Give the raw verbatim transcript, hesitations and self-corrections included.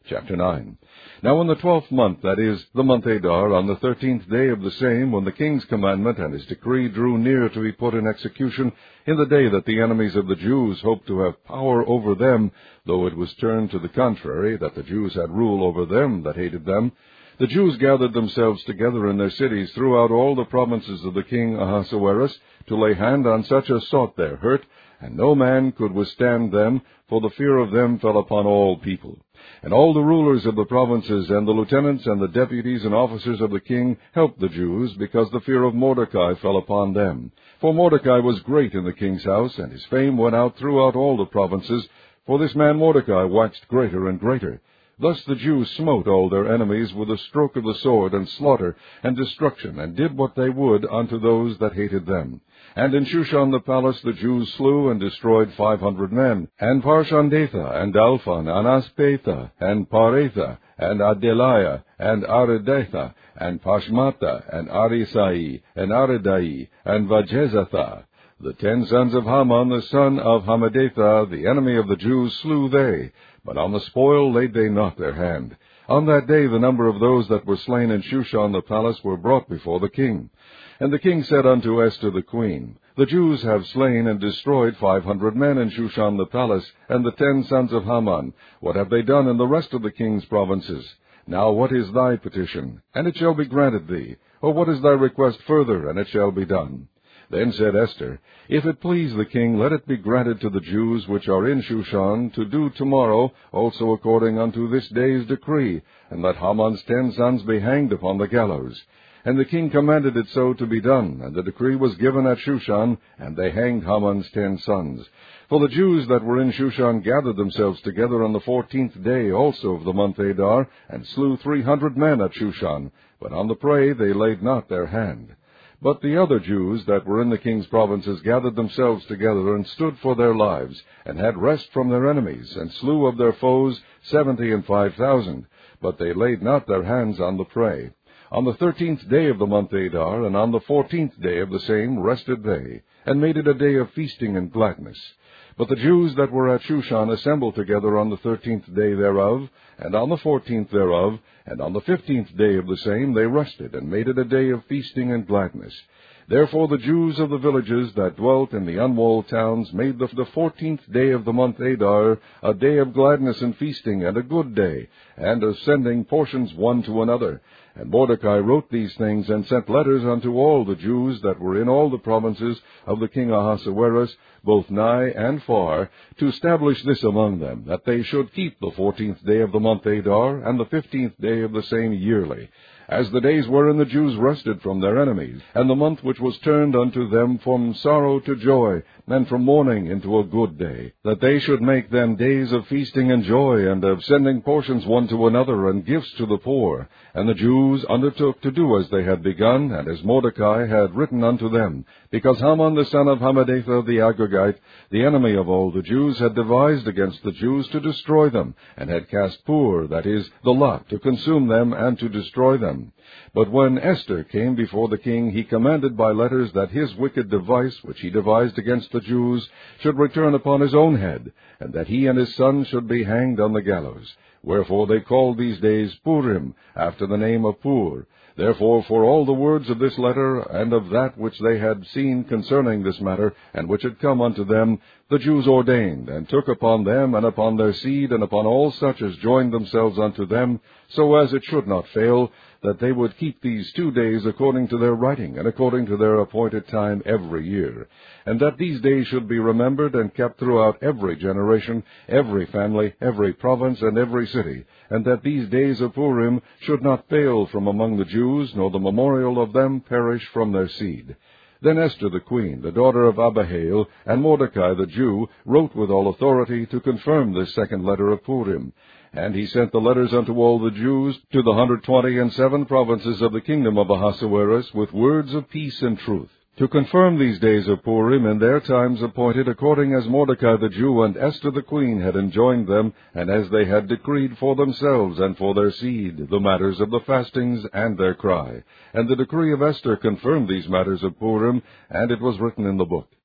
Chapter nine. Now in the twelfth month, that is, the month Adar, on the thirteenth day of the same, when the king's commandment and his decree drew near to be put in execution, in the day that the enemies of the Jews hoped to have power over them, though it was turned to the contrary, that the Jews had rule over them that hated them, the Jews gathered themselves together in their cities throughout all the provinces of the king Ahasuerus, to lay hand on such as sought their hurt, and no man could withstand them, for the fear of them fell upon all people. And all the rulers of the provinces, and the lieutenants, and the deputies, and officers of the king helped the Jews, because the fear of Mordecai fell upon them. For Mordecai was great in the king's house, and his fame went out throughout all the provinces, for this man Mordecai waxed greater and greater. Thus the Jews smote all their enemies with a stroke of the sword, and slaughter, and destruction, and did what they would unto those that hated them. And in Shushan the palace the Jews slew and destroyed five hundred men, and Parshandatha, and Dalphon, and Aspatha, and Paretha, and Adeliah, and Aridatha, and Pashmatha, and Arisai, and Aridai, and Vajezatha. The ten sons of Haman, the son of Hammedatha, the enemy of the Jews, slew they, but on the spoil laid they not their hand. On that day the number of those that were slain in Shushan the palace were brought before the king. And the king said unto Esther the queen, The Jews have slain and destroyed five hundred men in Shushan the palace, and the ten sons of Haman. What have they done in the rest of the king's provinces? Now what is thy petition? And it shall be granted thee. Or what is thy request further? And it shall be done. Then said Esther, If it please the king, let it be granted to the Jews which are in Shushan to do tomorrow, also according unto this day's decree, and let Haman's ten sons be hanged upon the gallows. And the king commanded it so to be done, and the decree was given at Shushan, and they hanged Haman's ten sons. For the Jews that were in Shushan gathered themselves together on the fourteenth day also of the month Adar, and slew three hundred men at Shushan, but on the prey they laid not their hand. But the other Jews that were in the king's provinces gathered themselves together, and stood for their lives, and had rest from their enemies, and slew of their foes seventy and five thousand, but they laid not their hands on the prey. On the thirteenth day of the month Adar, and on the fourteenth day of the same, rested they, and made it a day of feasting and gladness. But the Jews that were at Shushan assembled together on the thirteenth day thereof, and on the fourteenth thereof, and on the fifteenth day of the same they rested, and made it a day of feasting and gladness. Therefore the Jews of the villages that dwelt in the unwalled towns made the, the fourteenth day of the month Adar a day of gladness and feasting, and a good day, and of sending portions one to another. And Mordecai wrote these things, and sent letters unto all the Jews that were in all the provinces of the king Ahasuerus, both nigh and far, to establish this among them, that they should keep the fourteenth day of the month Adar, and the fifteenth day of the same yearly, as the days wherein the Jews rested from their enemies, and the month which was turned unto them from sorrow to joy, and from mourning into a good day, that they should make them days of feasting and joy, and of sending portions one to another, and gifts to the poor. And the Jews undertook to do as they had begun, and as Mordecai had written unto them, because Haman the son of Hammedatha the Agagite, the enemy of all the Jews, had devised against the Jews to destroy them, and had cast Pur, that is, the lot, to consume them and to destroy them. But when Esther came before the king, he commanded by letters that his wicked device, which he devised against the Jews, should return upon his own head, and that he and his sons should be hanged on the gallows. Wherefore they called these days Purim, after the name of Pur. Therefore for all the words of this letter, and of that which they had seen concerning this matter, and which had come unto them, the Jews ordained, and took upon them, and upon their seed, and upon all such as joined themselves unto them, so as it should not fail, that they would keep these two days according to their writing, and according to their appointed time every year, and that these days should be remembered and kept throughout every generation, every family, every province, and every city, and that these days of Purim should not fail from among the Jews, nor the memorial of them perish from their seed. Then Esther the queen, the daughter of Abihail, and Mordecai the Jew, wrote with all authority to confirm this second letter of Purim. And he sent the letters unto all the Jews to the hundred twenty and seven provinces of the kingdom of Ahasuerus, with words of peace and truth, to confirm these days of Purim in their times appointed, according as Mordecai the Jew and Esther the queen had enjoined them, and as they had decreed for themselves and for their seed the matters of the fastings and their cry. And the decree of Esther confirmed these matters of Purim, and it was written in the book.